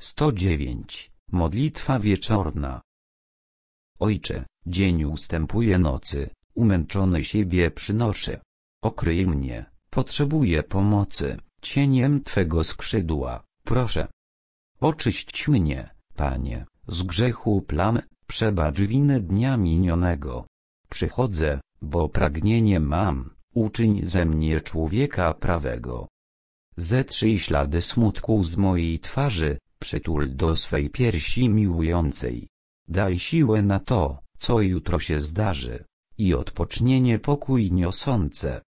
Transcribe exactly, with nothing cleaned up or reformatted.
sto dziewięć. Modlitwa wieczorna. Ojcze, dzień ustępuje nocy, umęczony siebie przynoszę. Okryj mnie, potrzebuję pomocy, cieniem Twego skrzydła, proszę. Oczyść mnie, Panie, z grzechu plam, przebacz winy dnia minionego. Przychodzę, bo pragnienie mam, uczyń ze mnie człowieka prawego. Zetrzyj ślady smutku z mojej twarzy, przytul do swej piersi miłującej. Daj siłę na to, co jutro się zdarzy, i odpocznienie pokój niosące.